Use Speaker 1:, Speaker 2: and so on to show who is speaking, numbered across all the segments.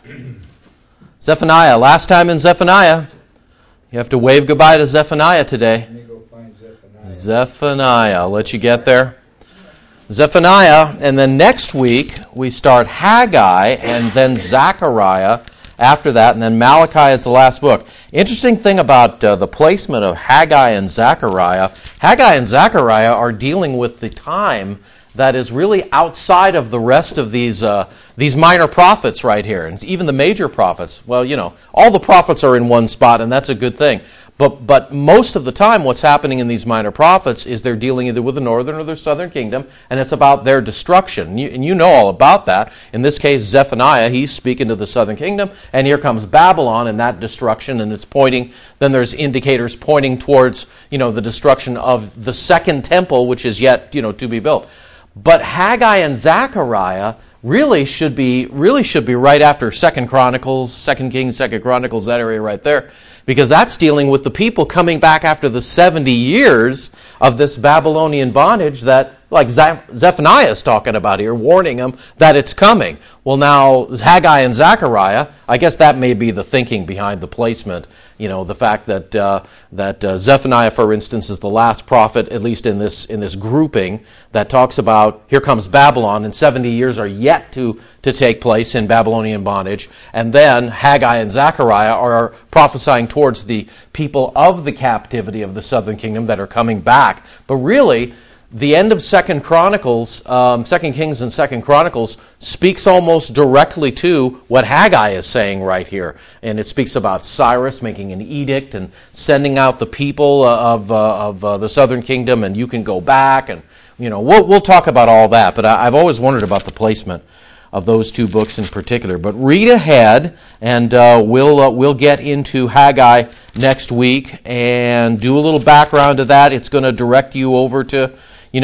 Speaker 1: Zephaniah. Last time in Zephaniah. You have to wave goodbye to Zephaniah today.
Speaker 2: Let me go find Zephaniah.
Speaker 1: Zephaniah. I'll let you get there. Zephaniah, and then next week we start Haggai and then Zechariah after that, and then Malachi is the last book. Interesting thing about the placement of Haggai and Zechariah, Haggai and Zechariah are dealing with the time that is really outside of the rest of these minor prophets right here, and even the major prophets. Well, all the prophets are in one spot, and that's a good thing. But most of the time, what's happening in these minor prophets is they're dealing either with the northern or the southern kingdom, and it's about their destruction. And you know all about that. In this case, Zephaniah, he's speaking to the southern kingdom, and here comes Babylon and that destruction, and it's pointing. Then there's indicators pointing towards the destruction of the second temple, which is yet to be built. But Haggai and Zechariah really should be right after 2 Chronicles, 2 Kings, 2 Chronicles, that area right there, because that's dealing with the people coming back after the 70 years of this Babylonian bondage that, like Zephaniah is talking about here, warning them that it's coming. Well, now Haggai and Zechariah, I guess that may be the thinking behind the placement. The fact that Zephaniah, for instance, is the last prophet, at least in this grouping, that talks about here comes Babylon, and 70 years are yet to take place in Babylonian bondage, and then Haggai and Zechariah are prophesying towards the people of the captivity of the southern kingdom that are coming back. But really, the end of 2 Chronicles, 2 Kings and 2 Chronicles speaks almost directly to what Haggai is saying right here. And it speaks about Cyrus making an edict and sending out the people of the southern kingdom, and you can go back. And we'll talk about all that. But I've always wondered about the placement of those two books in particular. But read ahead, and we'll get into Haggai next week and do a little background to that. It's going to direct you over to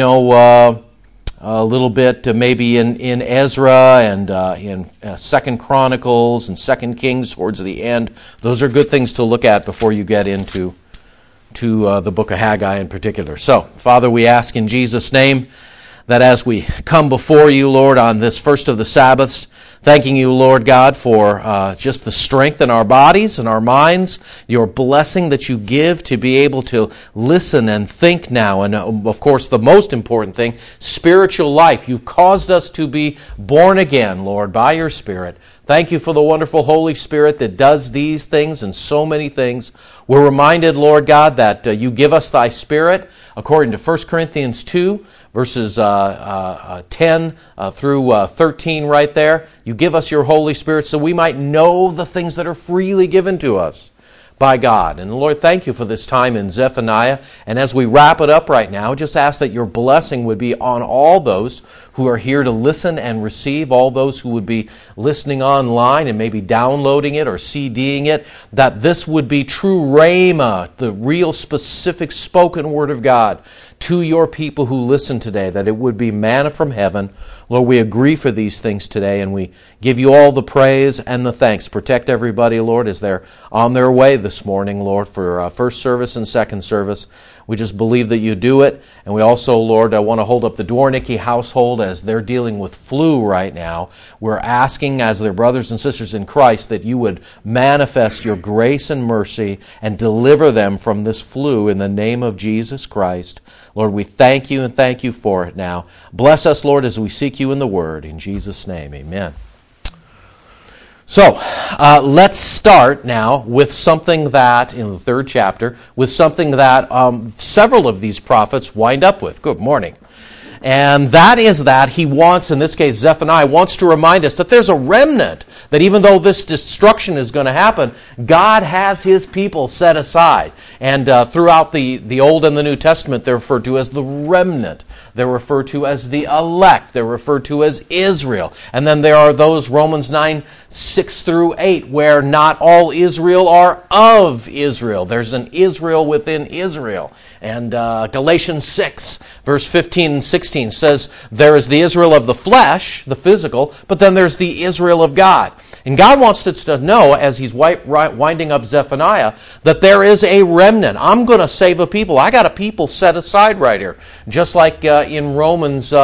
Speaker 1: a little bit maybe in Ezra and in 2 Chronicles and 2 Kings towards the end. Those are good things to look at before you get into the book of Haggai in particular. So, Father, we ask in Jesus' name that as we come before you, Lord, on this first of the Sabbaths, thanking you, Lord God, for just the strength in our bodies and our minds, your blessing that you give to be able to listen and think now, and of course the most important thing, spiritual life. You've caused us to be born again, Lord, by your Spirit. Thank you for the wonderful Holy Spirit that does these things and so many things. We're reminded, Lord God, that you give us thy Spirit, according to 1 Corinthians 2, verses 10 through 13 right there. You give us your Holy Spirit so we might know the things that are freely given to us by God. And Lord, thank you for this time in Zephaniah. And as we wrap it up right now, just ask that your blessing would be on all those who are here to listen and receive, all those who would be listening online and maybe downloading it or CDing it, that this would be true rhema, the real specific spoken word of God to your people who listen today, that it would be manna from heaven. Lord, we agree for these things today, and we give you all the praise and the thanks. Protect everybody, Lord, as they're on their way this morning, Lord, for first service and second service. We just believe that you do it. And we also, Lord, want to hold up the Dwornicki household as they're dealing with flu right now. We're asking, as their brothers and sisters in Christ, that you would manifest your grace and mercy and deliver them from this flu in the name of Jesus Christ. Lord, we thank you and thank you for it now. Bless us, Lord, as we seek you in the Word. In Jesus' name, amen. So, let's start now with something that, in the third chapter, with something that several of these prophets wind up with. Good morning. And that is that he wants, in this case Zephaniah, wants to remind us that there's a remnant, that even though this destruction is going to happen, God has his people set aside. And throughout the Old and the New Testament, they're referred to as the remnant. They're referred to as the elect. They're referred to as Israel. And then there are those, Romans 9, 6 through 8, where not all Israel are of Israel. There's an Israel within Israel. And Galatians 6, verse 15 and 16 says there is the Israel of the flesh, the physical, but then there's the Israel of God. And God wants us to know, as he's winding up Zephaniah, that there is a remnant. I'm going to save a people. I got a people set aside right here. Just like in Romans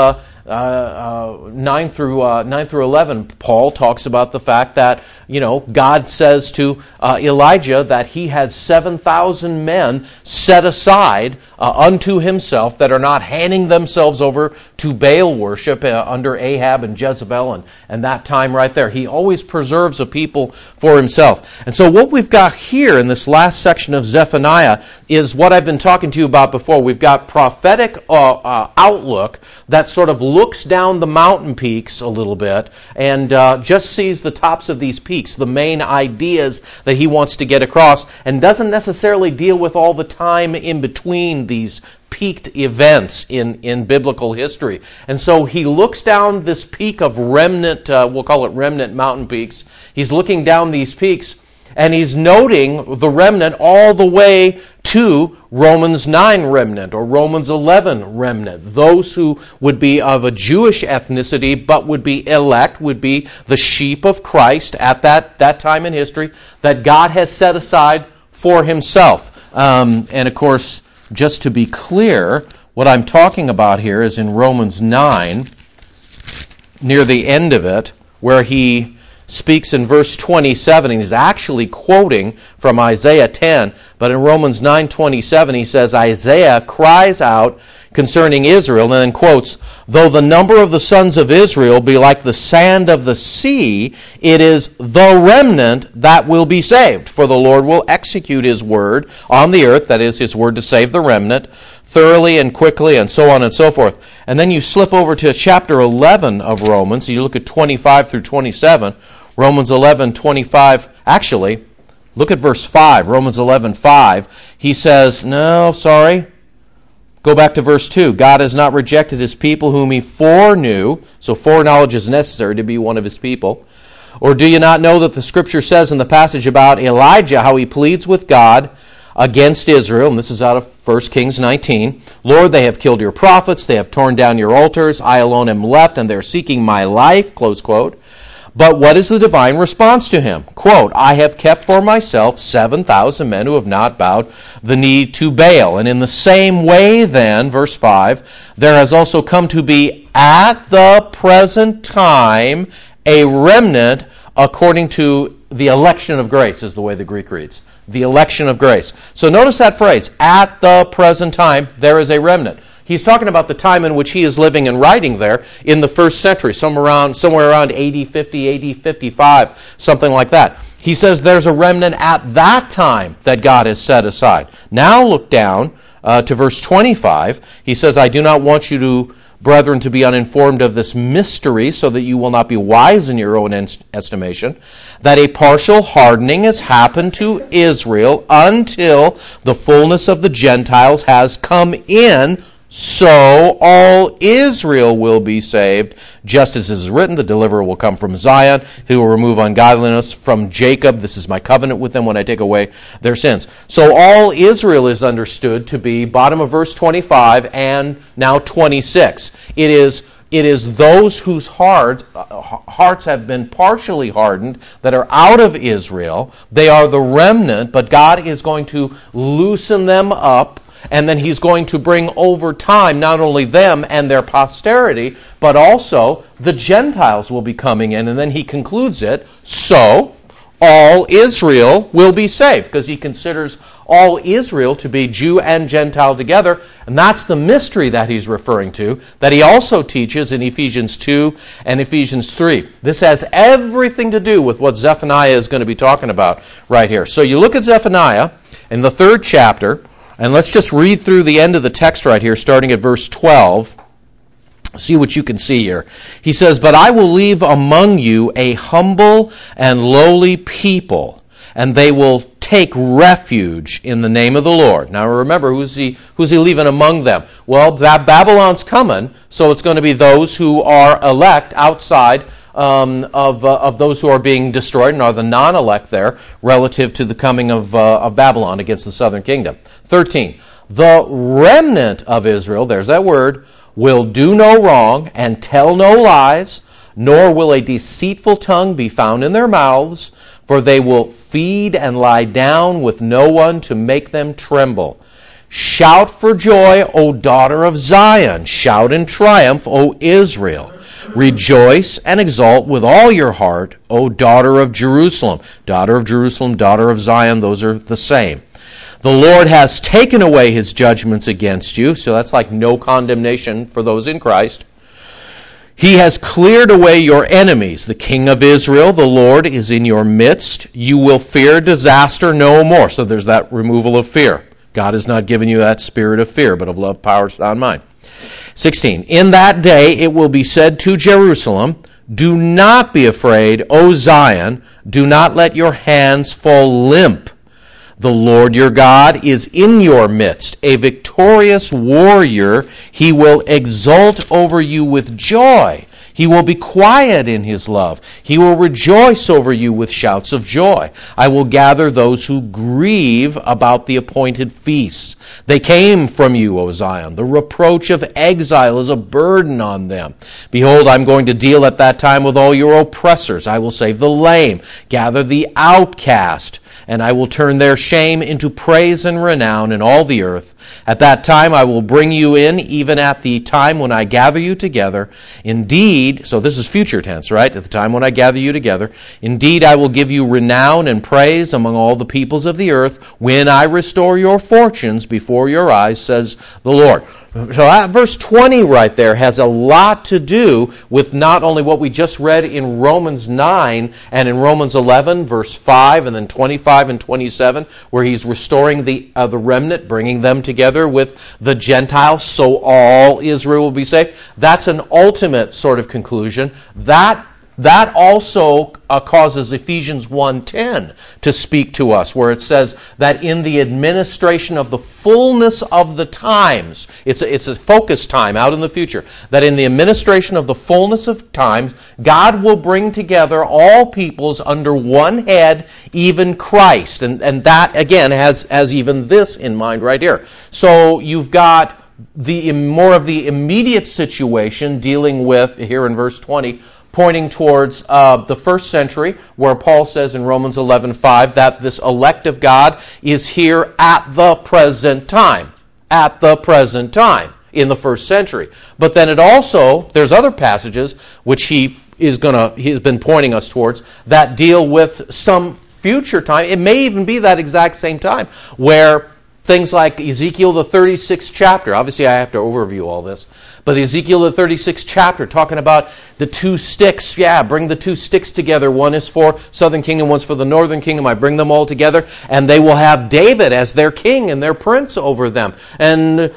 Speaker 1: 9 through 11, Paul talks about the fact that, God says to Elijah that he has 7,000 men set aside unto himself that are not handing themselves over to Baal worship under Ahab and Jezebel and that time right there. He always preserves a people for himself. And so what we've got here in this last section of Zephaniah is what I've been talking to you about before. We've got prophetic outlook that sort of looks down the mountain peaks a little bit and just sees the tops of these peaks, the main ideas that he wants to get across, and doesn't necessarily deal with all the time in between these peaked events in biblical history. And so he looks down this peak of remnant, we'll call it remnant mountain peaks. He's looking down these peaks, and he's noting the remnant all the way to Romans 9 remnant or Romans 11 remnant. Those who would be of a Jewish ethnicity but would be elect, would be the sheep of Christ at that time in history that God has set aside for himself. And of course, just to be clear, what I'm talking about here is in Romans 9, near the end of it, where he speaks in verse 27. He's actually quoting from Isaiah 10, but in Romans 9:27 he says, Isaiah cries out concerning Israel, and then quotes, though the number of the sons of Israel be like the sand of the sea, it is the remnant that will be saved. For the Lord will execute his word on the earth, that is, his word to save the remnant, thoroughly and quickly, and so on and so forth. And then you slip over to chapter 11 of Romans, you look at 25 through 27, Romans 11:25, actually, look at verse 5, Romans 11:5. He says, go back to verse 2. God has not rejected his people whom he foreknew, so foreknowledge is necessary to be one of his people. Or do you not know that the scripture says in the passage about Elijah how he pleads with God against Israel, and this is out of 1 Kings 19, Lord, they have killed your prophets, they have torn down your altars, I alone am left, and they're seeking my life, close quote. But what is the divine response to him? Quote, I have kept for myself 7,000 men who have not bowed the knee to Baal. And in the same way then, verse 5, there has also come to be at the present time a remnant according to the election of grace, is the way the Greek reads. The election of grace. So notice that phrase, at the present time, there is a remnant. He's talking about the time in which he is living and writing there in the first century, somewhere around AD 50, AD 55, something like that. He says there's a remnant at that time that God has set aside. Now look down to verse 25. He says, I do not want you brethren, to be uninformed of this mystery, so that you will not be wise in your own estimation, that a partial hardening has happened to Israel until the fullness of the Gentiles has come in, so all Israel will be saved, just as it is written, the deliverer will come from Zion, he will remove ungodliness from Jacob. This is my covenant with them when I take away their sins. So all Israel is understood to be, bottom of verse 25 and now 26. It is those whose hearts have been partially hardened that are out of Israel. They are the remnant, but God is going to loosen them up. And then he's going to bring over time not only them and their posterity, but also the Gentiles will be coming in. And then he concludes it, so all Israel will be saved, because he considers all Israel to be Jew and Gentile together. And that's the mystery that he's referring to, that he also teaches in Ephesians 2 and Ephesians 3. This has everything to do with what Zephaniah is going to be talking about right here. So you look at Zephaniah in the 3rd chapter, and let's just read through the end of the text right here, starting at verse 12. See what you can see here. He says, but I will leave among you a humble and lowly people, and they will take refuge in the name of the Lord. Now remember, who's he leaving among them? Well, Babylon's coming, so it's going to be those who are elect outside of those who are being destroyed and are the non-elect there relative to the coming of Babylon against the southern kingdom. 13. The remnant of Israel, there's that word, will do no wrong and tell no lies, nor will a deceitful tongue be found in their mouths, for they will feed and lie down with no one to make them tremble. Shout for joy, O daughter of Zion. Shout in triumph, O Israel. Rejoice and exult with all your heart, O daughter of Jerusalem. Daughter of Jerusalem, daughter of Zion, those are the same. The Lord has taken away his judgments against you, so that's like no condemnation for those in Christ. He has cleared away your enemies. The King of Israel, the Lord, is in your midst. You will fear disaster no more. So there's that removal of fear. God has not given you that spirit of fear, but of love, power, sound mind. 16. In that day it will be said to Jerusalem, do not be afraid, O Zion. Do not let your hands fall limp. The Lord your God is in your midst, a victorious warrior. He will exult over you with joy. He will be quiet in his love. He will rejoice over you with shouts of joy. I will gather those who grieve about the appointed feasts. They came from you, O Zion. The reproach of exile is a burden on them. Behold, I'm going to deal at that time with all your oppressors. I will save the lame, gather the outcast, and I will turn their shame into praise and renown in all the earth. At that time I will bring you in, even at the time when I gather you together. Indeed, so this is future tense, right? At the time when I gather you together. Indeed, I will give you renown and praise among all the peoples of the earth when I restore your fortunes before your eyes, says the Lord. So that verse 20 right there has a lot to do with not only what we just read in Romans 9 and in Romans 11, verse 5, and then 25 and 27, where he's restoring the remnant, bringing them together with the Gentiles, so all Israel will be saved. That's an ultimate sort of conclusion. That also causes Ephesians 1:10 to speak to us, where it says that in the administration of the fullness of the times, it's a focus time out in the future, that in the administration of the fullness of times, God will bring together all peoples under one head, even Christ. And that, again, has even this in mind right here. So you've got the more of the immediate situation dealing with, here in verse 20, pointing towards the first century, where Paul says in Romans 11:5 that this elect of God is here at the present time. At the present time in the first century. But then it also, there's other passages which he's been pointing us towards that deal with some future time. It may even be that exact same time where things like Ezekiel, the 36th chapter. Obviously, I have to overview all this. But Ezekiel, the 36th chapter, talking about the two sticks. Yeah, bring the two sticks together. One is for southern kingdom, one's for the northern kingdom. I bring them all together, and they will have David as their king and their prince over them. And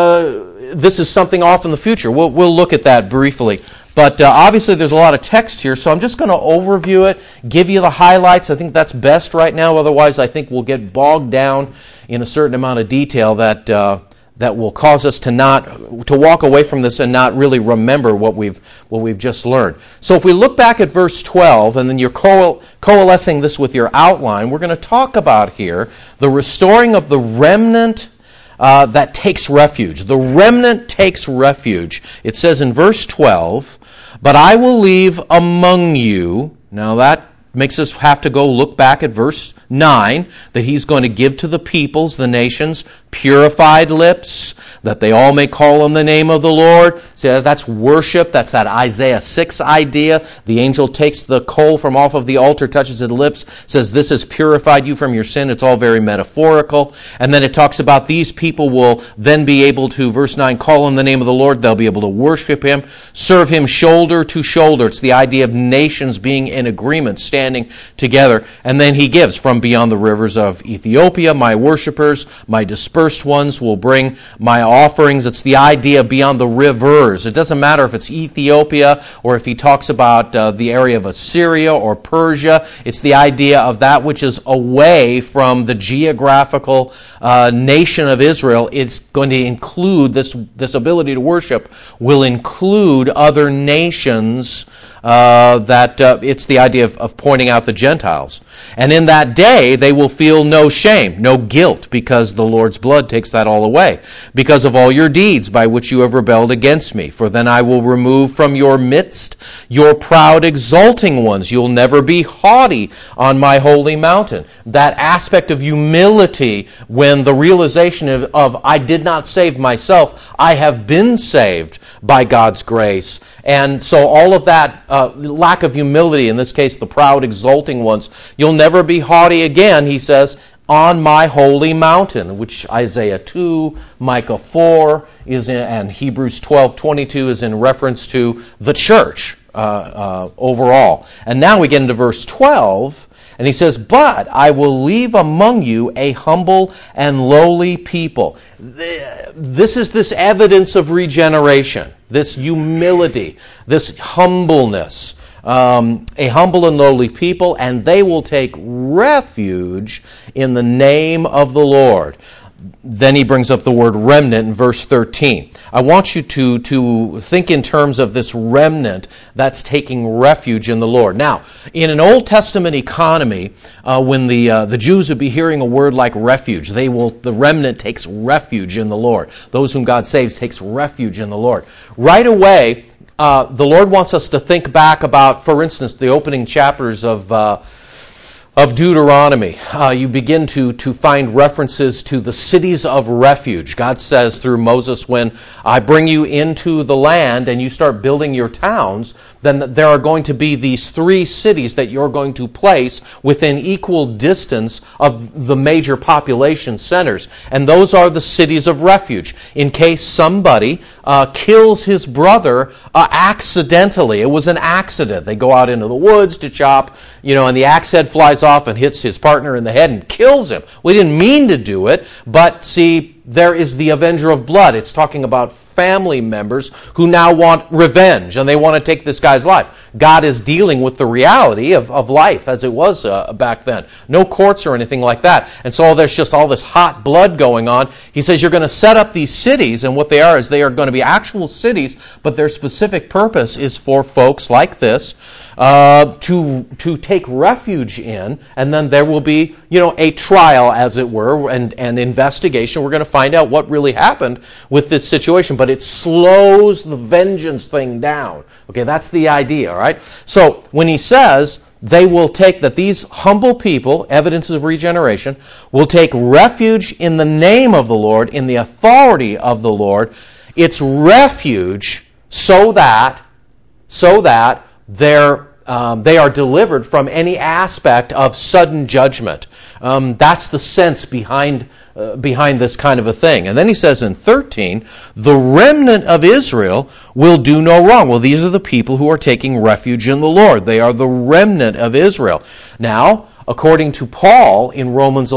Speaker 1: this is something off in the future. We'll look at that briefly. But obviously there's a lot of text here, so I'm just going to overview it, give you the highlights. I think that's best right now. Otherwise, I think we'll get bogged down in a certain amount of detail that will cause us to walk away from this and not really remember what we've just learned. So if we look back at verse 12, and then you're coalescing this with your outline, we're going to talk about here the restoring of the remnant that takes refuge. The remnant takes refuge. It says in verse 12, but I will leave among you. Now that makes us have to go look back at verse 9, that he's going to give to the peoples, the nations, purified lips, that they all may call on the name of the Lord. So that's worship. That's that Isaiah 6 idea. The angel takes the coal from off of the altar, touches his lips, says, this has purified you from your sin. It's all very metaphorical. And then it talks about these people will then be able to, verse 9, call on the name of the Lord. They'll be able to worship him, serve him shoulder to shoulder. It's the idea of nations being in agreement, standing together. And then he gives, from beyond the rivers of Ethiopia, my worshipers, my dispersed ones will bring my offerings. It's the idea of beyond the rivers. It doesn't matter if it's Ethiopia or if he talks about the area of Assyria or Persia. It's the idea of that which is away from the geographical nation of Israel. It's going to include this ability to worship will include other nations that it's the idea of pointing out the Gentiles. And in that day they will feel no shame, no guilt, because the Lord's blood takes that all away, because of all your deeds by which you have rebelled against me. For then I will remove from your midst your proud exulting ones. You'll never be haughty on my holy mountain. That aspect of humility, when the realization of I did not save myself, I have been saved by God's grace. And so all of that lack of humility, in this case the proud exulting ones, you'll never be haughty again, he says, on my holy mountain, which Isaiah 2, Micah 4, and Hebrews 12:22 is in reference to the church overall. And now we get into verse 12, and he says, but I will leave among you a humble and lowly people. This is this evidence of regeneration, this humility, this humbleness. A humble and lowly people, and they will take refuge in the name of the Lord. Then he brings up the word remnant in verse 13. I want you to think in terms of this remnant that's taking refuge in the Lord. Now, in an Old Testament economy, when the Jews would be hearing a word like refuge, the remnant takes refuge in the Lord. Those whom God saves takes refuge in the Lord. Right away, the Lord wants us to think back about, for instance, the opening chapters of Deuteronomy. You begin to find references to the cities of refuge. God says through Moses, when I bring you into the land and you start building your towns, then there are going to be these 3 cities that you're going to place within equal distance of the major population centers. And those are the cities of refuge. In case somebody kills his brother accidentally. It was an accident. They go out into the woods to chop, and the axe head flies off and hits his partner in the head and kills him. We didn't mean to do it, but see, there is the avenger of blood. It's talking about family members who now want revenge, and they want to take this guy's life. God is dealing with the reality of life as it was back then. No courts or anything like that. And so there's just all this hot blood going on. He says you're going to set up these cities, and what they are is they are going to be actual cities, but their specific purpose is for folks like this to take refuge in, and then there will be, a trial, as it were, and investigation. We're going to find out what really happened with this situation, but it slows the vengeance thing down. Okay, that's the idea, all right? So when he says they will take, that these humble people, evidences of regeneration, will take refuge in the name of the Lord, in the authority of the Lord, it's refuge so that they are delivered from any aspect of sudden judgment. That's the sense behind this kind of a thing. And then he says in 13, the remnant of Israel will do no wrong. Well, these are the people who are taking refuge in the Lord. They are the remnant of Israel. Now, according to Paul in Romans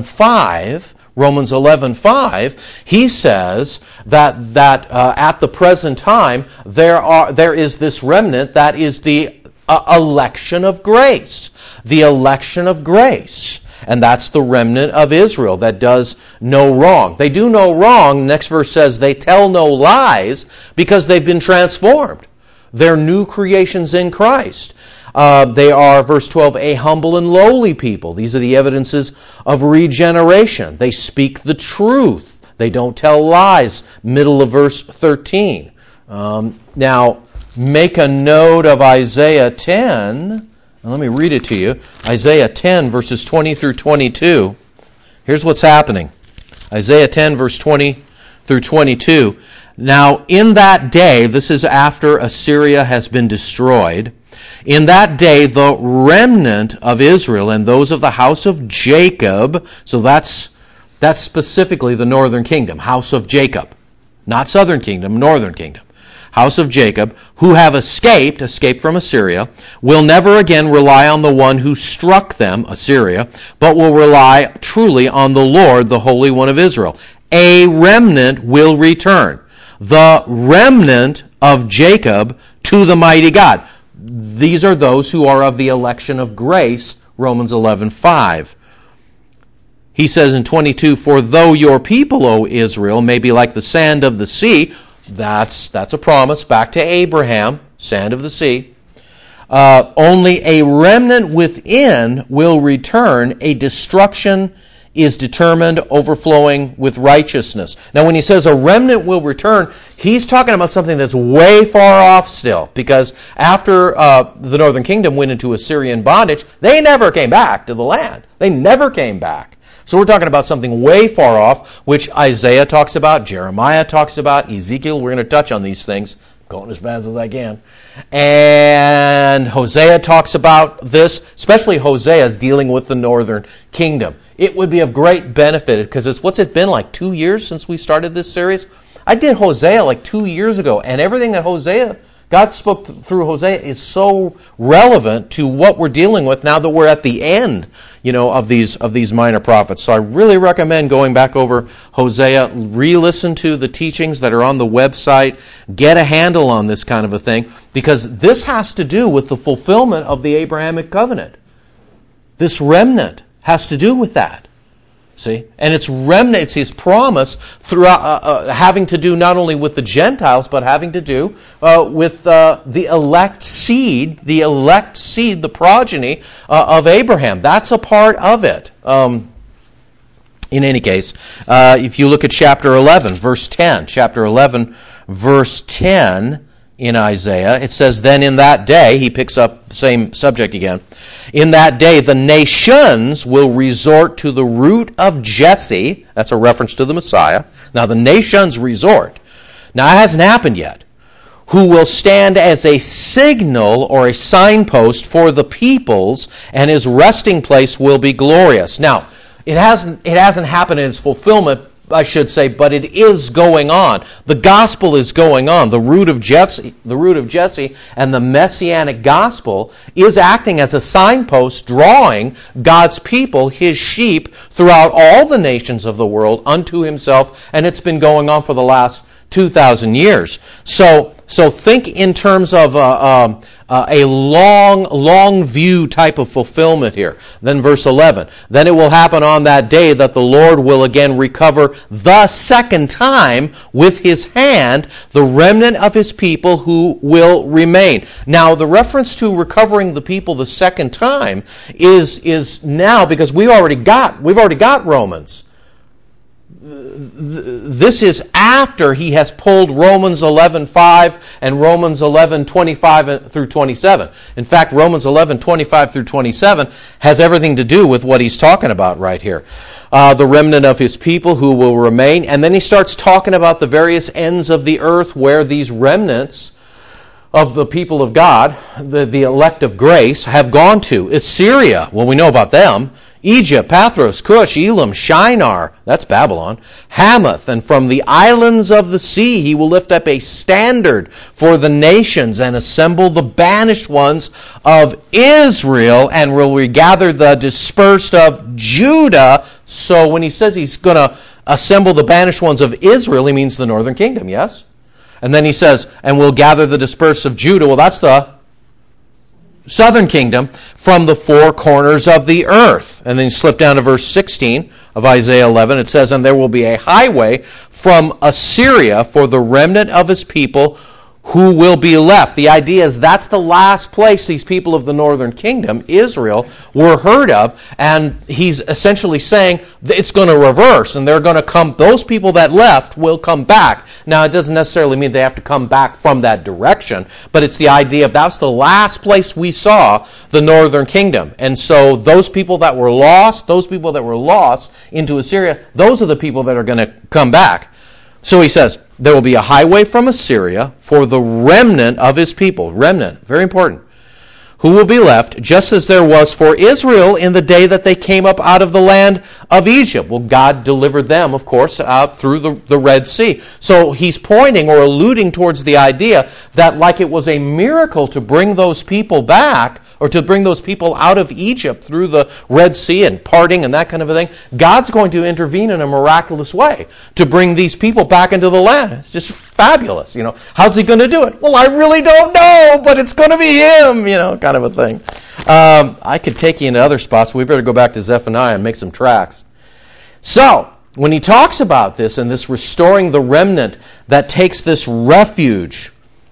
Speaker 1: 11:5, he says that at the present time there is this remnant that is the election of grace. The election of grace. And that's the remnant of Israel that does no wrong. They do no wrong. The next verse says they tell no lies because they've been transformed. They're new creations in Christ. They are, verse 12, a humble and lowly people. These are the evidences of regeneration. They speak the truth. They don't tell lies. Middle of verse 13. Now, make a note of Isaiah 10. Let me read it to you. Isaiah 10, verses 20 through 22. Here's what's happening. Isaiah 10, verse 20 through 22. Now, in that day, this is after Assyria has been destroyed, in that day the remnant of Israel and those of the house of Jacob, so that's specifically the northern kingdom, house of Jacob. Not southern kingdom, northern kingdom. House of Jacob, who have escaped from Assyria, will never again rely on the one who struck them, Assyria, but will rely truly on the Lord, the Holy One of Israel. A remnant will return. The remnant of Jacob to the mighty God. These are those who are of the election of grace, Romans 11:5. He says in 22, for though your people, O Israel, may be like the sand of the sea, that's a promise back to Abraham, sand of the sea. Only a remnant within will return. A destruction is determined, overflowing with righteousness. Now, when he says a remnant will return, he's talking about something that's way far off still, because after the northern kingdom went into Assyrian bondage, they never came back to the land. They never came back. So we're talking about something way far off, which Isaiah talks about, Jeremiah talks about, Ezekiel. We're going to touch on these things. Going as fast as I can. And Hosea talks about this, especially Hosea is dealing with the northern kingdom. It would be of great benefit, because what's it been, like 2 years since we started this series? I did Hosea like 2 years ago, and everything that God spoke through Hosea is so relevant to what we're dealing with now that we're at the end, of these minor prophets. So I really recommend going back over Hosea, re-listen to the teachings that are on the website, get a handle on this kind of a thing, because this has to do with the fulfillment of the Abrahamic covenant. This remnant has to do with that. See? And it's remnant, it's his promise throughout, having to do not only with the Gentiles, but having to do with the elect seed, the progeny of Abraham. That's a part of it. In any case, if you look at chapter 11, verse 10, in Isaiah, it says, then in that day, he picks up the same subject again, in that day the nations will resort to the root of Jesse. That's a reference to the Messiah. Now the nations resort. Now it hasn't happened yet. Who will stand as a signal or a signpost for the peoples, and his resting place will be glorious. Now, it hasn't happened in its fulfillment, I should say, but it is going on. The gospel is going on. The root of Jesse and the messianic gospel is acting as a signpost, drawing God's people, his sheep, throughout all the nations of the world unto himself, and it's been going on for the last 2,000 years. So think in terms of a long view type of fulfillment here. Then verse 11. Then it will happen on that day that the Lord will again recover the second time with his hand the remnant of his people who will remain. Now, the reference to recovering the people the second time is now, because we've already got Romans. This is after he has pulled Romans 11:5 and Romans 11:25 through 27. In fact, Romans 11:25 through 27 has everything to do with what he's talking about right here. The remnant of his people who will remain. And then he starts talking about the various ends of the earth where these remnants of the people of God, the elect of grace, have gone to. Assyria, well, we know about them. Egypt, Pathros, Cush, Elam, Shinar, that's Babylon, Hamath, and from the islands of the sea he will lift up a standard for the nations and assemble the banished ones of Israel, and will regather the dispersed of Judah. So when he says he's going to assemble the banished ones of Israel, he means the northern kingdom, yes? And then he says, and will gather the dispersed of Judah. Well, that's the southern kingdom, from the four corners of the earth. And then you slip down to verse 16 of Isaiah 11. It says, and there will be a highway from Assyria for the remnant of his people who will be left. The idea is that's the last place these people of the northern kingdom, Israel, were heard of, and he's essentially saying it's going to reverse, and they're going to come, those people that left will come back. Now, it doesn't necessarily mean they have to come back from that direction, but it's the idea of that's the last place we saw the northern kingdom. And so those people that were lost into Assyria, those are the people that are going to come back. So he says, there will be a highway from Assyria for the remnant of his people. Remnant, very important. Who will be left, just as there was for Israel in the day that they came up out of the land of Egypt. Well, God delivered them, of course, out through the Red Sea. So he's pointing or alluding towards the idea that like it was a miracle to bring those people back, or to bring those people out of Egypt through the Red Sea and parting and that kind of a thing, God's going to intervene in a miraculous way to bring these people back into the land. It's just fabulous. How's he going to do it? Well, I really don't know, but it's going to be him, kind of a thing. I could take you into other spots, but we better go back to Zephaniah and make some tracks. So, when he talks about this and this restoring the remnant that takes this refuge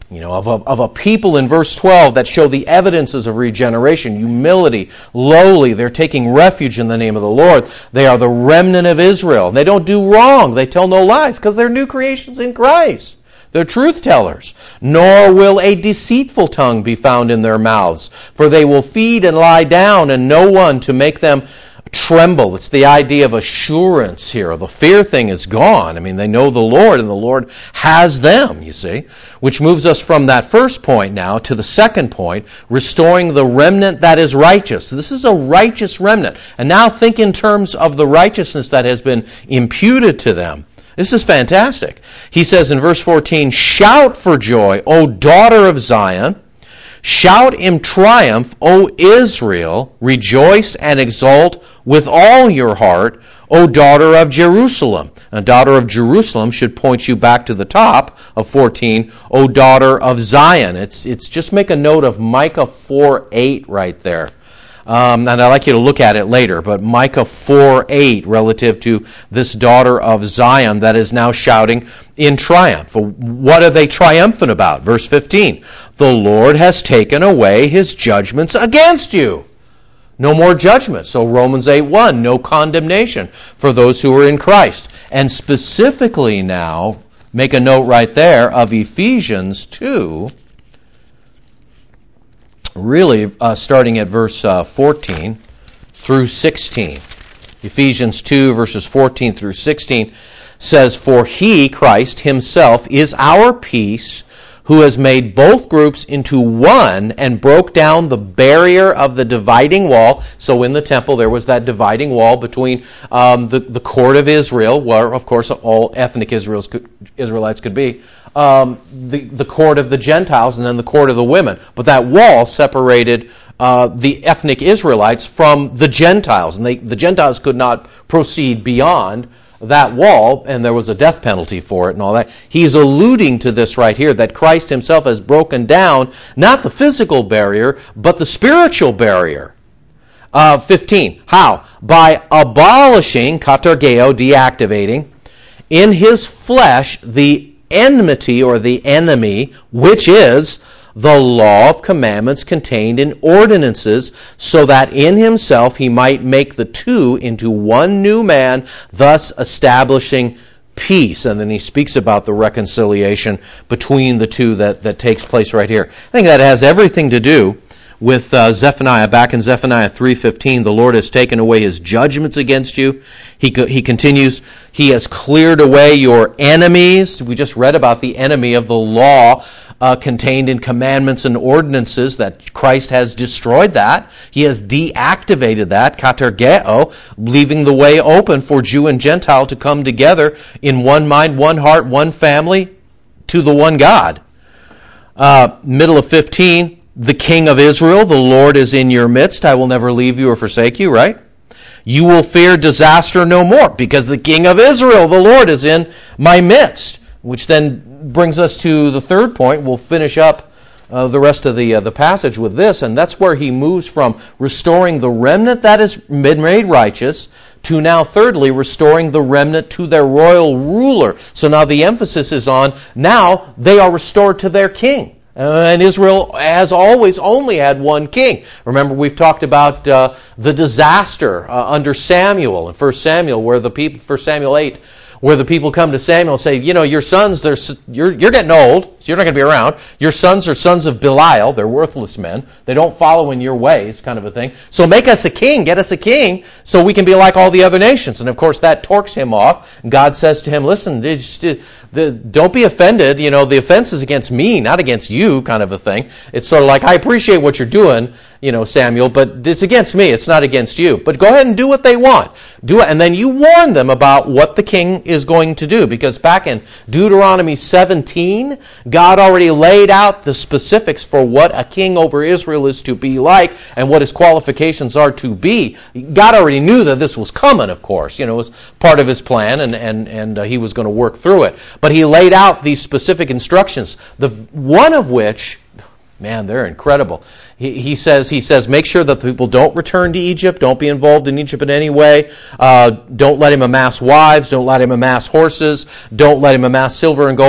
Speaker 1: of a people in verse 12 that show the evidences of regeneration, humility, lowly. They're taking refuge in the name of the Lord. They are the remnant of Israel. They don't do wrong. They tell no lies because they're new creations in Christ. They're truth tellers. Nor will a deceitful tongue be found in their mouths, for they will feed and lie down, and no one to make them tremble. It's the idea of assurance here. The fear thing is gone. I mean, they know the Lord, and the Lord has them, you see. Which moves us from that first point now to the second point, restoring the remnant that is righteous. This is a righteous remnant. And now think in terms of the righteousness that has been imputed to them. This is fantastic. He says in verse 14, "Shout for joy, O daughter of Zion. Shout in triumph, O Israel. Rejoice and exult with all your heart, O daughter of Jerusalem." A daughter of Jerusalem should point you back to the top of 14, O daughter of Zion. It's just make a note of Micah 4:8 right there. And I'd like you to look at it later, but Micah 4:8 relative to this daughter of Zion that is now shouting in triumph. What are they triumphant about? Verse 15, "The Lord has taken away his judgments against you." No more judgment. So Romans 8:1, no condemnation for those who are in Christ. And specifically now, make a note right there of Ephesians 2, really starting at verse 14 through 16. Ephesians 2, verses 14 through 16 says, "For he, Christ himself, is our peace, who has made both groups into one and broke down the barrier of the dividing wall." So in the temple there was that dividing wall between the court of Israel, where of course all ethnic Israelites could be, the court of the Gentiles, and then the court of the women. But that wall separated the ethnic Israelites from the Gentiles, and the Gentiles could not proceed beyond that wall, and there was a death penalty for it and all that. He's alluding to this right here, that Christ himself has broken down not the physical barrier, but the spiritual barrier. 15. How? By abolishing, katargeo, deactivating, in his flesh the enmity or the enemy, which is the law of commandments contained in ordinances, so that in himself he might make the two into one new man, thus establishing peace. And then he speaks about the reconciliation between the two that takes place right here. I think that has everything to do with Zephaniah. Back in Zephaniah 3:15, the Lord has taken away his judgments against you. He continues, he has cleared away your enemies. We just read about the enemy of the law contained in commandments and ordinances, that Christ has destroyed that. He has deactivated that, katargeo, leaving the way open for Jew and Gentile to come together in one mind, one heart, one family, to the one God. Middle of 15, the King of Israel, the Lord is in your midst. I will never leave you or forsake you, right? You will fear disaster no more, because the King of Israel, the Lord, is in my midst. Which then brings us to the third point. We'll finish up the rest of the passage with this, and that's where he moves from restoring the remnant that has been made righteous to now, thirdly, restoring the remnant to their royal ruler. So now the emphasis is on, now they are restored to their king. And Israel has always only had one king. Remember, we've talked about the disaster under Samuel in 1 Samuel, where the people, 1 Samuel 8, where the people come to Samuel and say, your sons, you're getting old, so you're not going to be around. Your sons are sons of Belial. They're worthless men. They don't follow in your ways, kind of a thing. So make us a king, get us a king, so we can be like all the other nations. And of course, that torques him off. And God says to him, listen, don't be offended. The offense is against me, not against you, kind of a thing. It's sort of like, I appreciate what you're doing, Samuel, but it's against me. It's not against you. But go ahead and do what they want. Do it. And then you warn them about what the king is going to do. Because back in Deuteronomy 17, God already laid out the specifics for what a king over Israel is to be like and what his qualifications are to be. God already knew that this was coming, of course. It was part of his plan, and he was going to work through it. But he laid out these specific instructions, one of which, man, they're incredible. He says, make sure that the people don't return to Egypt, don't be involved in Egypt in any way, don't let him amass wives, don't let him amass horses, don't let him amass silver and gold.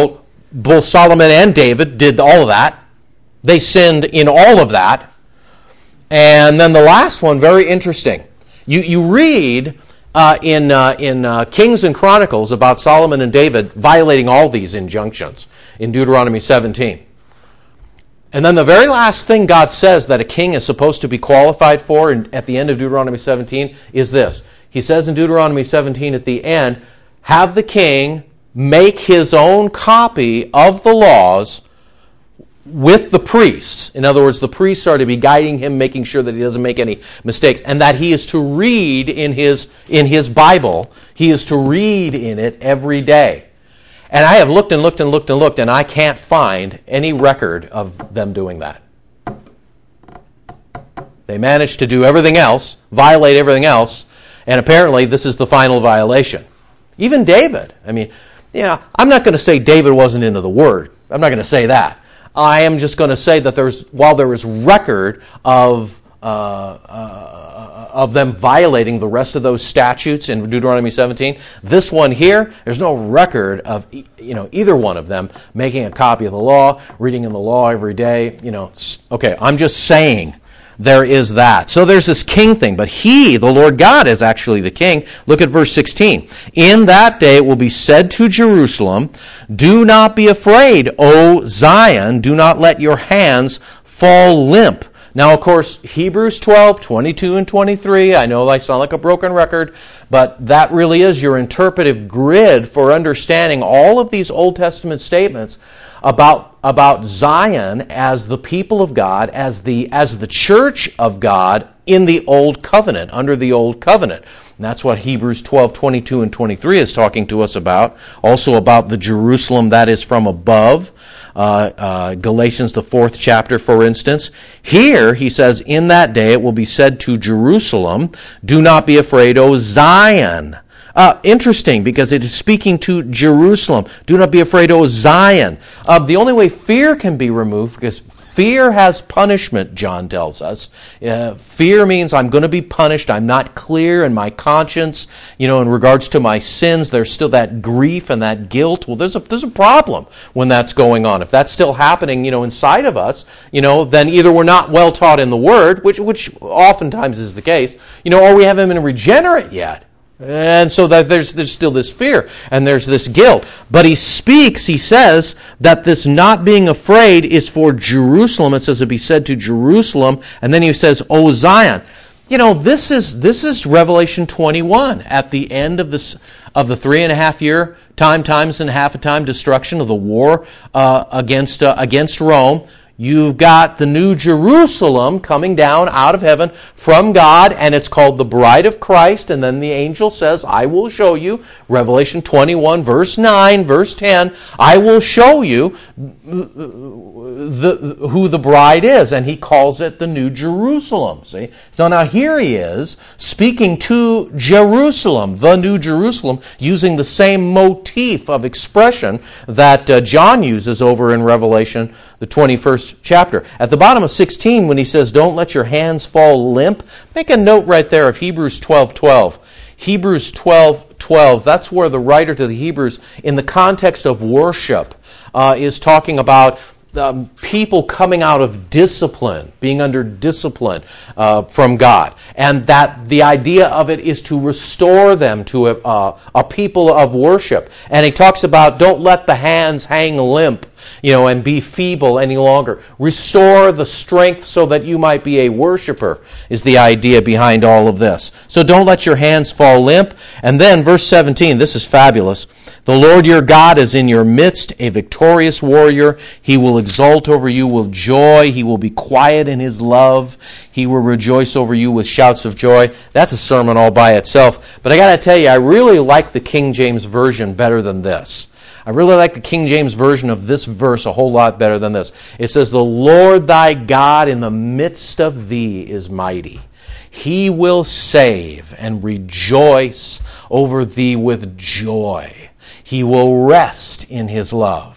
Speaker 1: both Solomon and David did all of that. They sinned in all of that. And then the last one, very interesting. You read in Kings and Chronicles about Solomon and David violating all these injunctions in Deuteronomy 17. And then the very last thing God says that a king is supposed to be qualified for at the end of Deuteronomy 17 is this. He says in Deuteronomy 17 at the end, have the king make his own copy of the laws with the priests. In other words, the priests are to be guiding him, making sure that he doesn't make any mistakes, and that he is to read in his Bible. He is to read in it every day. And I have looked and looked and looked and looked, and I can't find any record of them doing that. They managed to do everything else, violate everything else, and apparently this is the final violation. Even David. I mean, I'm not going to say David wasn't into the Word. I'm not going to say that. I am just going to say that while there is record of them violating the rest of those statutes in Deuteronomy 17, this one here, there's no record of either one of them making a copy of the law, reading in the law every day. Okay, I'm just saying there is that. So there's this king thing, but he, the Lord God, is actually the king. Look at verse 16. In that day it will be said to Jerusalem, do not be afraid, O Zion, do not let your hands fall limp. Now, of course, Hebrews 12, 22 and 23, I know I sound like a broken record, but that really is your interpretive grid for understanding all of these Old Testament statements about Zion as the people of God, as the church of God in the Old Covenant, under the Old Covenant. And that's what Hebrews 12, 22 and 23 is talking to us about. Also about the Jerusalem that is from above. Galatians, the 4th chapter, for instance. Here, he says, in that day it will be said to Jerusalem, do not be afraid, O Zion. Interesting, because it is speaking to Jerusalem. Do not be afraid, O Zion. The only way fear can be removed, because fear has punishment, John tells us. Fear means I'm going to be punished. I'm not clear in my conscience. In regards to my sins, there's still that grief and that guilt. Well, there's a problem when that's going on. If that's still happening, inside of us, then either we're not well taught in the Word, which oftentimes is the case, or we haven't been regenerate yet. And so that there's still this fear and there's this guilt. But he says that this not being afraid is for Jerusalem. It says it'll be said to Jerusalem, and then he says, O Zion. This is Revelation 21 at the end of the 3.5 year times and half a time destruction of the war against Rome. You've got the new Jerusalem coming down out of heaven from God, and it's called the Bride of Christ. And then the angel says, I will show you, Revelation 21, verse 9, verse 10, I will show you who the bride is. And he calls it the New Jerusalem. See? So now here he is speaking to Jerusalem, the New Jerusalem, using the same motif of expression that John uses over in Revelation, the 21st chapter. At the bottom of 16, when he says, don't let your hands fall limp, make a note right there of Hebrews 12:12. Hebrews 12:12, that's where the writer to the Hebrews, in the context of worship, is talking about people coming out of discipline, being under discipline from God. And that the idea of it is to restore them to a people of worship. And he talks about don't let the hands hang limp, and be feeble any longer. Restore the strength so that you might be a worshiper is the idea behind all of this. So don't let your hands fall limp. And then verse 17, this is fabulous. The Lord your God is in your midst, a victorious warrior. He will exult over you with joy. He will be quiet in his love. He will rejoice over you with shouts of joy. That's a sermon all by itself. But I got to tell you, I really like the King James Version better than this. I really like the King James Version of this verse a whole lot better than this. It says, the Lord thy God in the midst of thee is mighty. He will save and rejoice over thee with joy. He will rest in his love.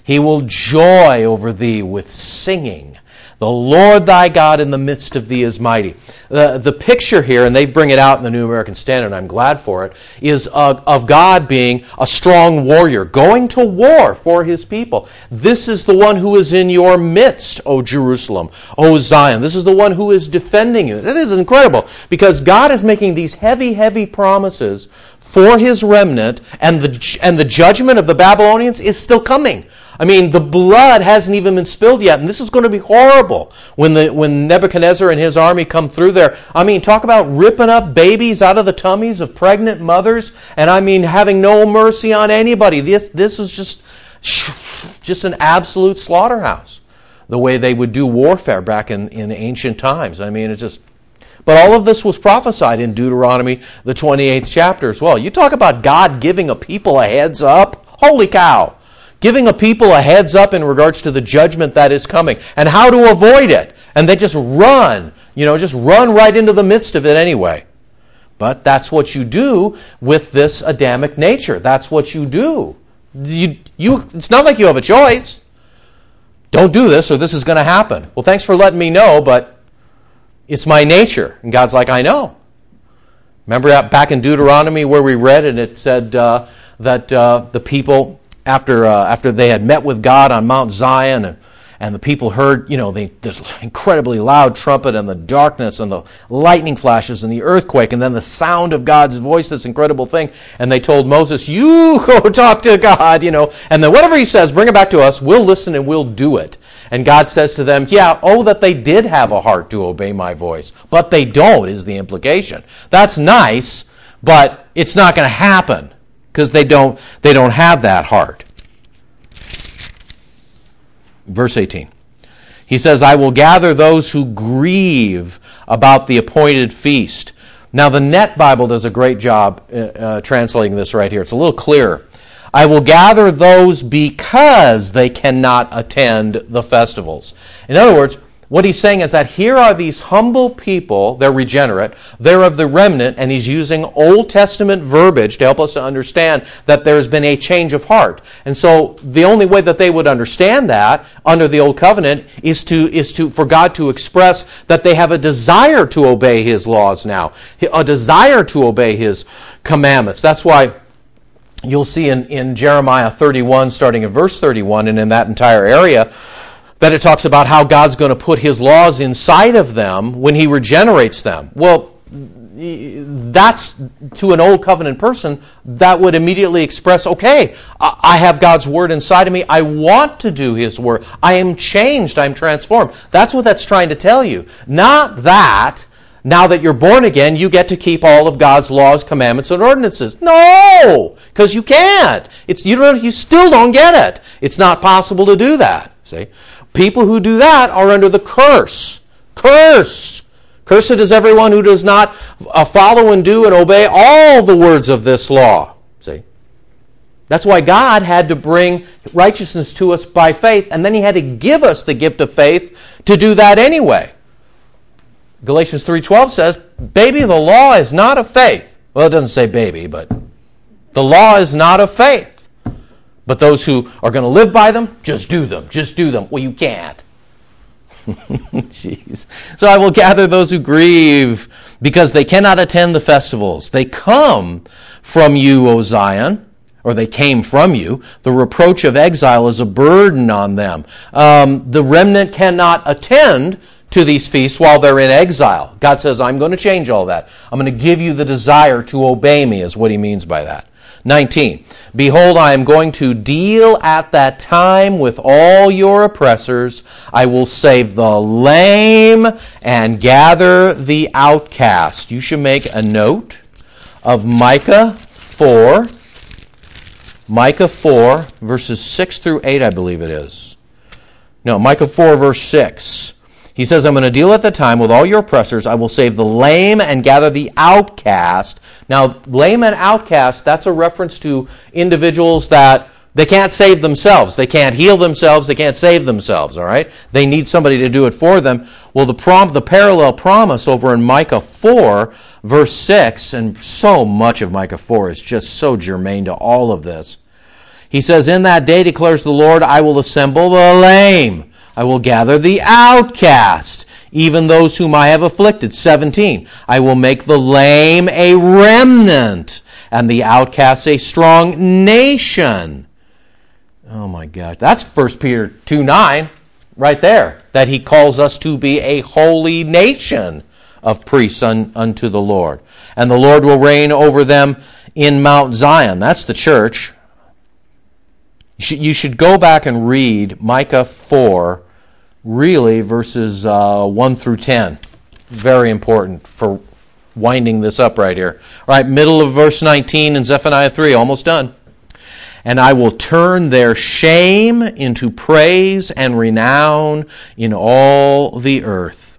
Speaker 1: He will joy over thee with singing. The Lord thy God in the midst of thee is mighty. The picture here, and they bring it out in the New American Standard, and I'm glad for it, is of God being a strong warrior, going to war for his people. This is the one who is in your midst, O Jerusalem, O Zion. This is the one who is defending you. This is incredible, because God is making these heavy, heavy promises for his remnant, and the judgment of the Babylonians is still coming. I mean, the blood hasn't even been spilled yet, and this is going to be horrible when Nebuchadnezzar and his army come through there. I mean, talk about ripping up babies out of the tummies of pregnant mothers, and I mean, having no mercy on anybody. This is just an absolute slaughterhouse, the way they would do warfare back in ancient times. I mean, it's just... But all of this was prophesied in Deuteronomy, the 28th chapter as well. You talk about God giving a people a heads up. Holy cow! Giving a people a heads up in regards to the judgment that is coming and how to avoid it. And they just run right into the midst of it anyway. But that's what you do with this Adamic nature. That's what you do. It's not like you have a choice. Don't do this or this is going to happen. Well, thanks for letting me know, but it's my nature. And God's like, I know. Remember back in Deuteronomy where we read and it said that the people... After they had met with God on Mount Zion, and the people heard, this incredibly loud trumpet and the darkness and the lightning flashes and the earthquake, and then the sound of God's voice, this incredible thing, and they told Moses, you go talk to God, and then whatever he says, bring it back to us, we'll listen and we'll do it. And God says to them, that they did have a heart to obey my voice, but they don't, is the implication. That's nice, but it's not going to happen. Because they don't have that heart. Verse 18. He says, I will gather those who grieve about the appointed feast. Now the Net Bible does a great job translating this right here. It's a little clearer. I will gather those because they cannot attend the festivals. In other words, what he's saying is that here are these humble people, they're regenerate, they're of the remnant, and he's using Old Testament verbiage to help us to understand that there's been a change of heart. And so the only way that they would understand that under the Old Covenant is for God to express that they have a desire to obey his laws now, a desire to obey his commandments. That's why you'll see in Jeremiah 31, starting in verse 31, and in that entire area, that it talks about how God's going to put his laws inside of them when he regenerates them. Well, that's, to an Old Covenant person, that would immediately express, okay, I have God's Word inside of me. I want to do his Word. I am changed. I'm transformed. That's what that's trying to tell you. Not that, now that you're born again, you get to keep all of God's laws, commandments, and ordinances. No! Because you can't. You still don't get it. It's not possible to do that. See? People who do that are under the curse. Curse! Cursed is everyone who does not follow and do and obey all the words of this law. See? That's why God had to bring righteousness to us by faith, and then he had to give us the gift of faith to do that anyway. Galatians 3:12 says, baby, the law is not of faith. Well, it doesn't say baby, but the law is not of faith. But those who are going to live by them, just do them. Just do them. Well, you can't. Jeez. So I will gather those who grieve because they cannot attend the festivals. They come from you, O Zion, or they came from you. The reproach of exile is a burden on them. The remnant cannot attend to these feasts while they're in exile. God says, I'm going to change all that. I'm going to give you the desire to obey me, is what he means by that. 19. Behold, I am going to deal at that time with all your oppressors. I will save the lame and gather the outcast. You should make a note of Micah 4. Micah 4, verses 6 through 8, I believe it is. No, Micah 4, verse 6. He says, I'm going to deal at the time with all your oppressors. I will save the lame and gather the outcast. Now, lame and outcast, that's a reference to individuals that they can't save themselves. They can't heal themselves. They can't save themselves, all right? They need somebody to do it for them. Well, the parallel promise over in Micah 4, verse 6, and so much of Micah 4 is just so germane to all of this. He says, in that day, declares the Lord, I will assemble the lame. I will gather the outcast, even those whom I have afflicted. 17, I will make the lame a remnant, and the outcast a strong nation. Oh my gosh, that's 1 Peter 2:9 right there, that he calls us to be a holy nation of priests unto the Lord. And the Lord will reign over them in Mount Zion. That's the church. You should go back and read Micah 4, really verses 1 through 10. Very important for winding this up right here. All right, middle of verse 19 in Zephaniah 3, almost done. And I will turn their shame into praise and renown in all the earth.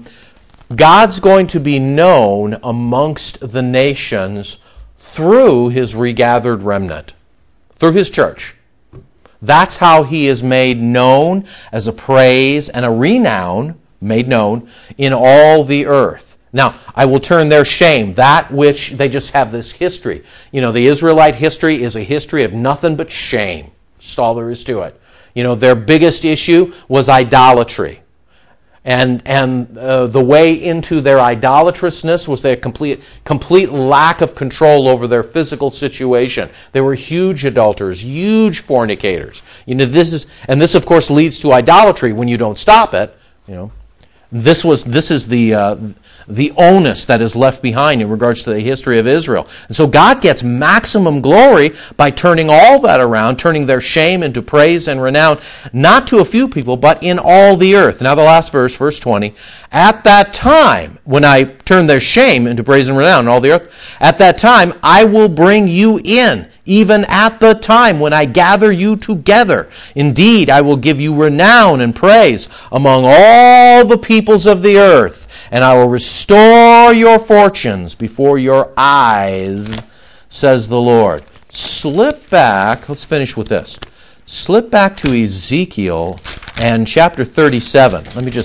Speaker 1: God's going to be known amongst the nations through his regathered remnant, through his church. That's how he is made known as a praise and a renown, made known in all the earth. Now, I will turn their shame, that which they just have this history. You know, the Israelite history is a history of nothing but shame. That's all there is to it. You know, their biggest issue was idolatry. And the way into their idolatrousness was their complete lack of control over their physical situation. They were huge adulterers, huge fornicators. You know, this of course leads to idolatry when you don't stop it. You know, this is the onus that is left behind in regards to the history of Israel. And so God gets maximum glory by turning all that around, turning their shame into praise and renown, not to a few people, but in all the earth. Now the last verse, verse 20, at that time, when I turn their shame into praise and renown in all the earth, at that time I will bring you in, even at the time when I gather you together. Indeed, I will give you renown and praise among all the peoples of the earth. And I will restore your fortunes before your eyes, says the Lord. Slip back, let's finish with this. Slip back to Ezekiel and chapter 37. Let me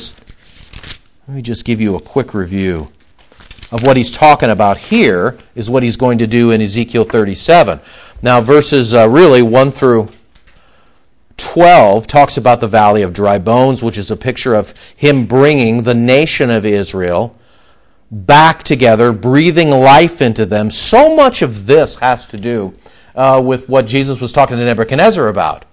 Speaker 1: just give you a quick review of what he's talking about here is what he's going to do in Ezekiel 37. Now verses really 1 through 12 talks about the valley of dry bones, which is a picture of him bringing the nation of Israel back together, breathing life into them. So much of this has to do with what Jesus was talking to Nebuchadnezzar about.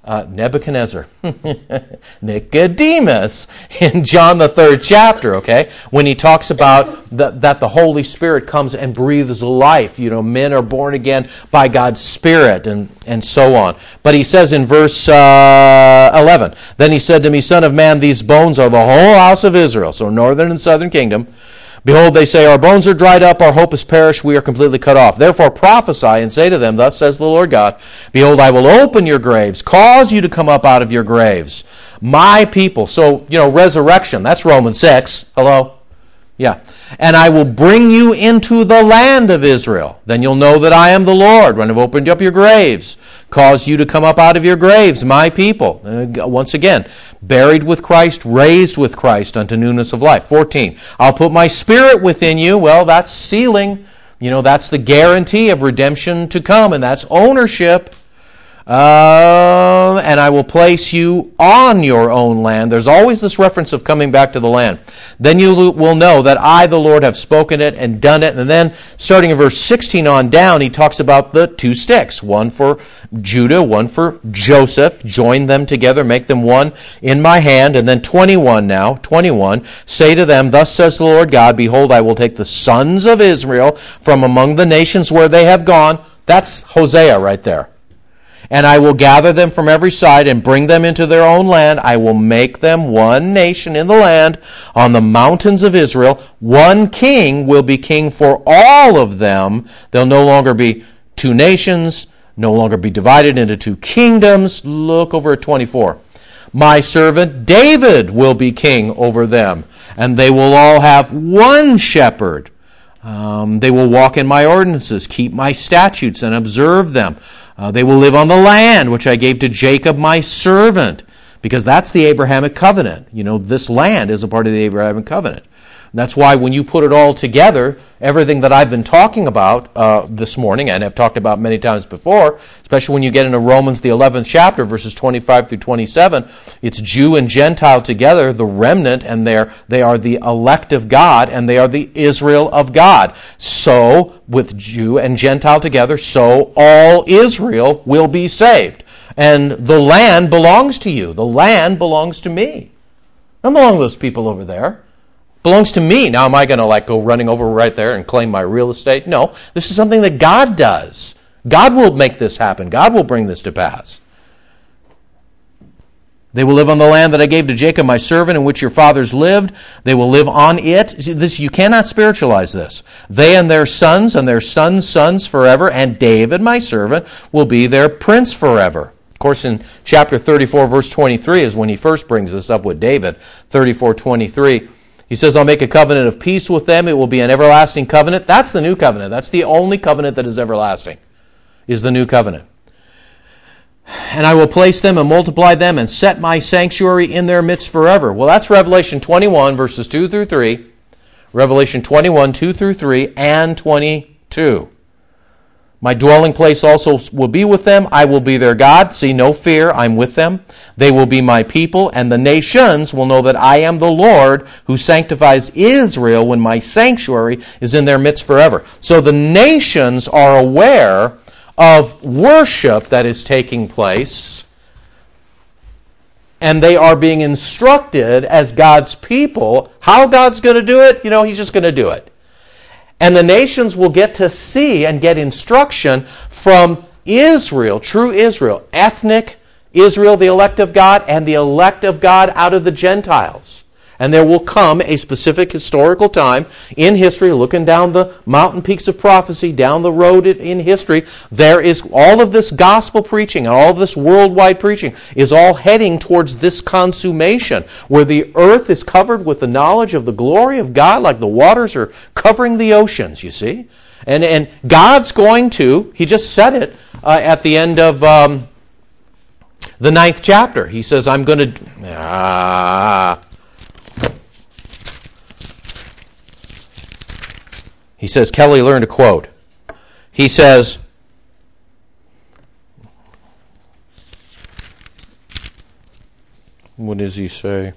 Speaker 1: Nicodemus in John the 3rd chapter, okay, when he talks about that the Holy Spirit comes and breathes life. You know, men are born again by God's Spirit and so on. But he says in verse 11, then he said to me, Son of man, these bones are the whole house of Israel, so northern and southern kingdom. Behold, they say, our bones are dried up, our hope is perished, we are completely cut off. Therefore prophesy and say to them, thus says the Lord God, behold, I will open your graves, cause you to come up out of your graves. My people. So, you know, resurrection, that's Romans 6. Hello? Yeah. And I will bring you into the land of Israel. Then you'll know that I am the Lord when I've opened up your graves, cause you to come up out of your graves, my people. Once again, buried with Christ, raised with Christ unto newness of life. 14, I'll put my spirit within you. Well, that's sealing. You know, that's the guarantee of redemption to come, and that's ownership. And I will place you on your own land. There's always this reference of coming back to the land. Then you will know that I, the Lord, have spoken it and done it. And then, starting in verse 16 on down, he talks about the two sticks. One for Judah, one for Joseph. Join them together, make them one in my hand. And then 21, say to them, thus says the Lord God, behold, I will take the sons of Israel from among the nations where they have gone. That's Hosea right there. And I will gather them from every side and bring them into their own land. I will make them one nation in the land on the mountains of Israel. One king will be king for all of them. They'll no longer be two nations, no longer be divided into two kingdoms. Look over at 24. My servant David will be king over them, and they will all have one shepherd. They will walk in my ordinances, keep my statutes, and observe them. They will live on the land which I gave to Jacob my servant, because that's the Abrahamic covenant. You know, this land is a part of the Abrahamic covenant. That's why when you put it all together, everything that I've been talking about this morning, and have talked about many times before, especially when you get into Romans, the 11th chapter, verses 25 through 27, it's Jew and Gentile together, the remnant, and they are the elect of God, and they are the Israel of God. So, with Jew and Gentile together, so all Israel will be saved. And the land belongs to you. The land belongs to me. Not belong to those people over there. Belongs to me. Now, am I going to go running over right there and claim my real estate? No. This is something that God does. God will make this happen. God will bring this to pass. They will live on the land that I gave to Jacob, my servant, in which your fathers lived. They will live on it. You cannot spiritualize this. They and their sons sons forever, and David, my servant, will be their prince forever. Of course, in chapter 34, verse 23 is when he first brings this up with David. 34:23. He says, I'll make a covenant of peace with them. It will be an everlasting covenant. That's the new covenant. That's the only covenant that is everlasting, is the new covenant. And I will place them and multiply them and set my sanctuary in their midst forever. Well, that's Revelation 21, verses 2 through 3. Revelation 21, 2 through 3, and 22. My dwelling place also will be with them. I will be their God. See, no fear, I'm with them. They will be my people, and the nations will know that I am the Lord who sanctifies Israel when my sanctuary is in their midst forever. So the nations are aware of worship that is taking place, and they are being instructed as God's people. How God's going to do it? He's just going to do it. And the nations will get to see and get instruction from Israel, true Israel, ethnic Israel, the elect of God, and the elect of God out of the Gentiles. And there will come a specific historical time in history, looking down the mountain peaks of prophecy, down the road in history, there is all of this gospel preaching and all of this worldwide preaching is all heading towards this consummation, where the earth is covered with the knowledge of the glory of God, like the waters are covering the oceans, you see. And God's going to, he just said it at the end of the 9th chapter. He says, I'm going to... He says, Kelly learned a quote. He says, what does he say?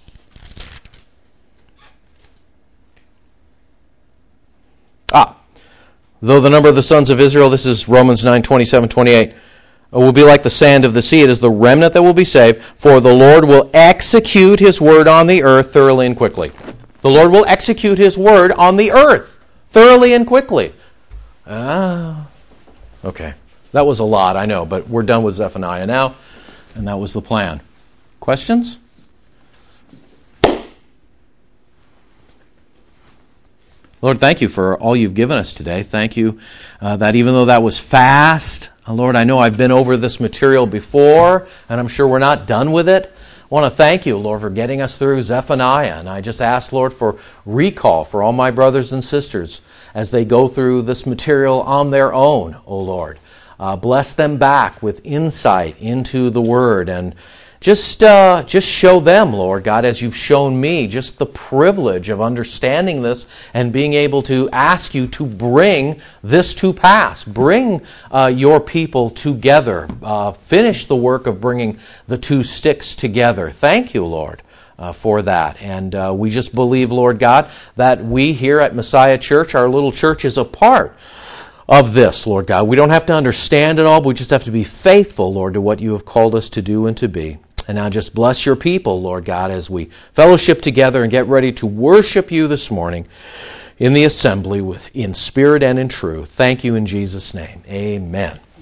Speaker 1: Though the number of the sons of Israel, this is Romans 9:27-28, will be like the sand of the sea, it is the remnant that will be saved, for the Lord will execute his word on the earth thoroughly and quickly. The Lord will execute his word on the earth thoroughly and quickly. Okay. That was a lot, I know, but we're done with Zephaniah now, and that was the plan. Questions? Lord, thank you for all you've given us today. Thank you that even though that was fast, Lord, I know I've been over this material before, and I'm sure we're not done with it. I want to thank you, Lord, for getting us through Zephaniah. And I just ask, Lord, for recall for all my brothers and sisters as they go through this material on their own, O Lord. Bless them back with insight into the Word, and just show them, Lord God, as you've shown me, just the privilege of understanding this and being able to ask you to bring this to pass. Bring your people together. Finish the work of bringing the two sticks together. Thank you, Lord, for that. And we just believe, Lord God, that we here at Messiah Church, our little church, is a part of this, Lord God. We don't have to understand it all, but we just have to be faithful, Lord, to what you have called us to do and to be. And now just bless your people, Lord God, as we fellowship together and get ready to worship you this morning in the assembly in spirit and in truth. Thank you in Jesus' name. Amen.